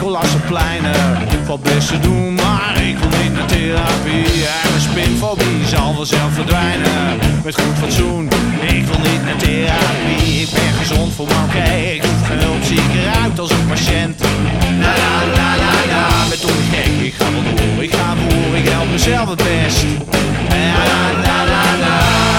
Schoollassenpleinen, wat best te doen, maar ik wil niet naar therapie. En mijn spinfobie zal vanzelf verdwijnen, met goed fatsoen. Ik wil niet naar therapie, ik ben gezond voor me, oké. Ik hoef geen hulp, zie ik eruit als een patiënt. La la la la la, ben toch niet gek, ik ga wel door, ik ga voor, ik help mezelf het best. La la la la la.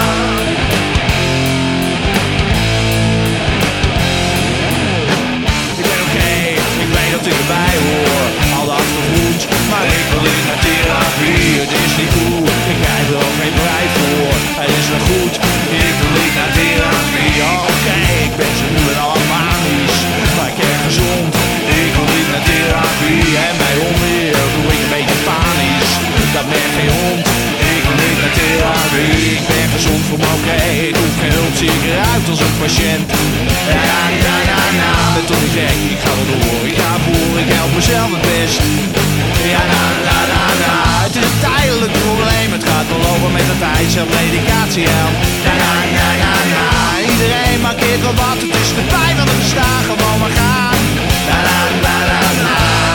Dat ik erbij hoor, al dat vergoed, maar ik wil niet naar therapie. Het is niet goed, ik krijg er ook geen vrij voor. Het is wel goed, ik wil niet naar therapie. Oké, ik ben zo nu en al manisch, maar ik ben gezond. Ik wil niet naar therapie en bij onweer doe ik een beetje panisch. Dat merkt geen hond, ik wil niet naar therapie. Ik ben gezond voor me, oké, ik hoef geen hulp, zie ik eruit als een patiënt. Ja, ja, ja, ja, ben toch niet gek, ik ga wel door, ik ga voor, ik help mezelf het best. Ja, na, na, na, na, het is een tijdelijk probleem, het gaat wel over met de tijd, zelf medicatie helpt. Ja, na, na, na, na, iedereen markeert wel wat, het is de pijn van het bestaan, gewoon maar gaan. Ja, na, na, na, na.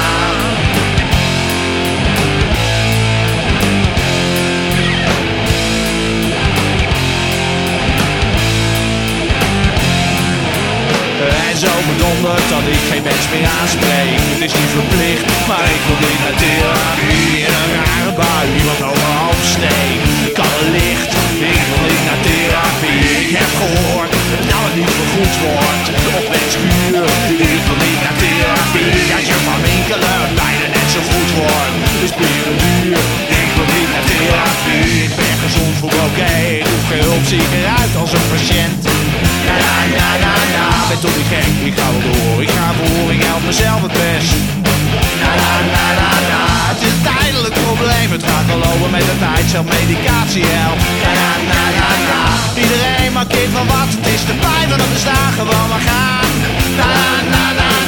En zo bedonderd dat ik geen mens meer aanspreek. Het is niet verplicht, maar ik wil niet naar therapie. In een rare bui, iemand overhoop steekt. Kan er licht, ik wil niet naar therapie. Ik heb gehoord dat het niet vergoed wordt. Op met schuur, ik wil niet naar therapie. Dat je van winkelen bijna net zo goed wordt. Dus bieren duur, ik wil niet naar therapie. Ik ben gezond voor oké, ik hoef geen hulp, zie ik eruit als een patiënt. Ja, ja, ja, ja, ja, ben toch niet gek, ik ga wel door, ik ga voor, ik help mezelf het best. Ja, ja, ja, ja, ja, het is een tijdelijk probleem, het gaat wel over met de tijd, zelf medicatie helpt. Ja, ja, ja, ja, ja, iedereen markeert van wat, het is de pijn van het bestaan, gewoon maar gaan. Ja, ja, ja, ja.